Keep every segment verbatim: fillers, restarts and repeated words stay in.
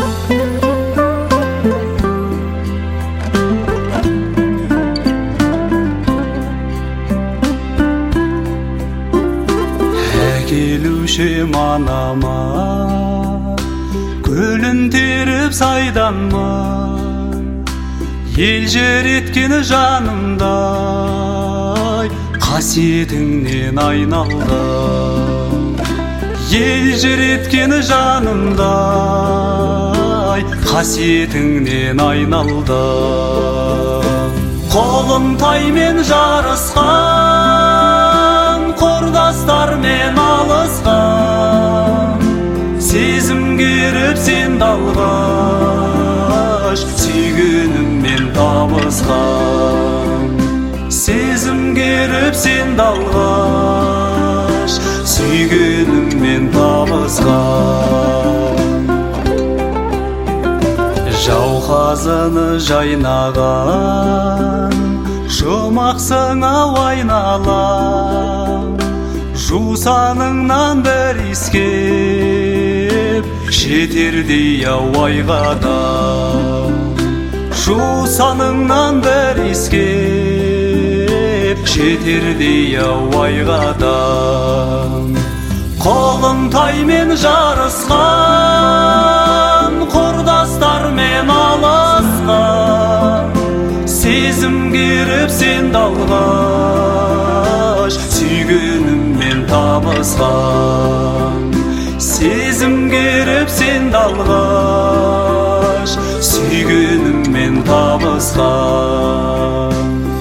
Келушем анама көлін теріп сайданма, ел жер еткені жанымдай қасиетіңнен айналдым. Ел жер еткені жанымдай қасиетіңнен айналдым. Қолым таймен жарысқан, құрдастармен алысқан, сезім керіп сен далғаш, сүйгеніммен табысқан. Сезім керіп сен далғаш, сүйгеніммен табысқан. Жауқазыны жайнаған, жұмақсың ау айналам, жусаныңнан бір иіскеп жетердей ау айғадам. Жусаныңнан бір иіскеп жетердей ау айғадам. Қолым таймен жарысқан, құрдастармен алысқан, сезім керіп сен далғаш, сүйгеніммен табысқан. Сезім керіп сен далғаш, сүйгеніммен табысқан.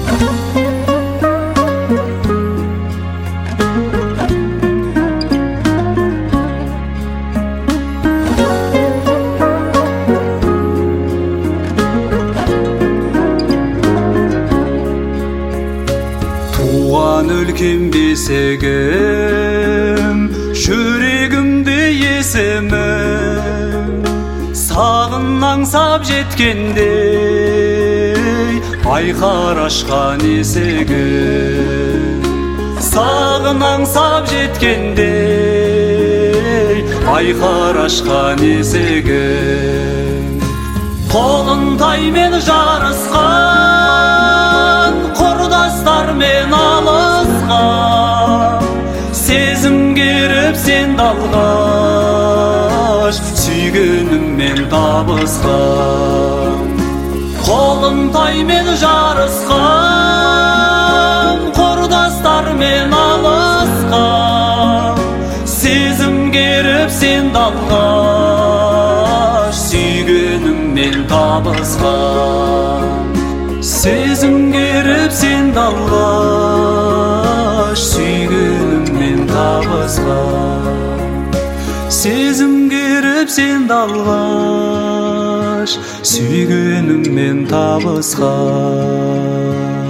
Туған өлкем бесігім, жүрегімде есімім, сағын аңсап жеткендей айқар ашқан есігім. Сағын аңсап жеткендей айқар ашқан есігім. Қолын таймен жарысқан, құрдастармен алысқан, сезім керіп сен далғаш, сүйгеніммен табысқан. Қолын таймен жарысқан, құрдастармен алысқан, сезім керіп сен далғаш, сүйгеніммен табысқан. Сезім керіп сен далғаш, сүйгеніммен табысқан. Сезім керіп сен далғаш, сүйгеніммен табысқан.